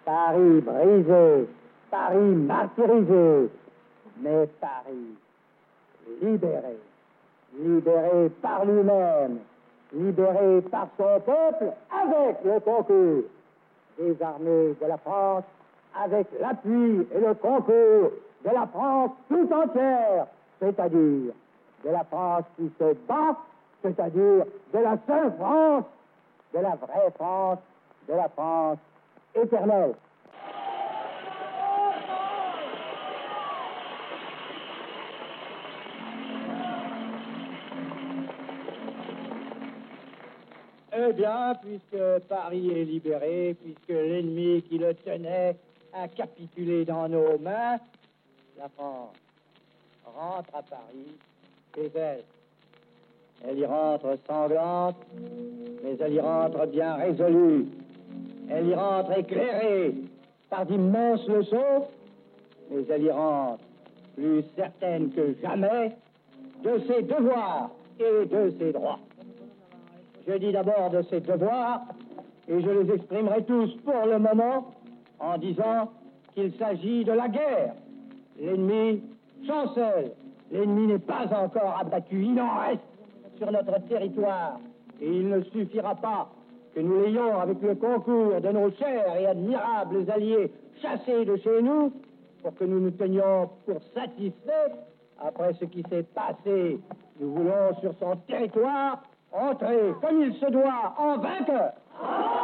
Paris brisé, Paris martyrisé, mais Paris libéré. Libéré par lui-même, libéré par son peuple avec le concours des armées de la France, avec l'appui et le concours de la France tout entière, c'est-à-dire de la France qui se bat, c'est-à-dire de la seule France, de la vraie France, de la France éternelle. Eh bien, puisque Paris est libéré, puisque l'ennemi qui le tenait a capitulé dans nos mains, la France rentre à Paris chez elle. Elle y rentre sanglante, mais elle y rentre bien résolue. Elle y rentre éclairée par d'immenses leçons, mais elle y rentre plus certaine que jamais de ses devoirs et de ses droits. Je dis d'abord de ses devoirs, et je les exprimerai tous pour le moment en disant qu'il s'agit de la guerre. L'ennemi chancelle, l'ennemi n'est pas encore abattu, il en reste sur notre territoire, et il ne suffira pas que nous l'ayons avec le concours de nos chers et admirables alliés chassés de chez nous, pour que nous nous tenions pour satisfaits. Après ce qui s'est passé, nous voulons sur son territoire entrer comme il se doit en vainqueur.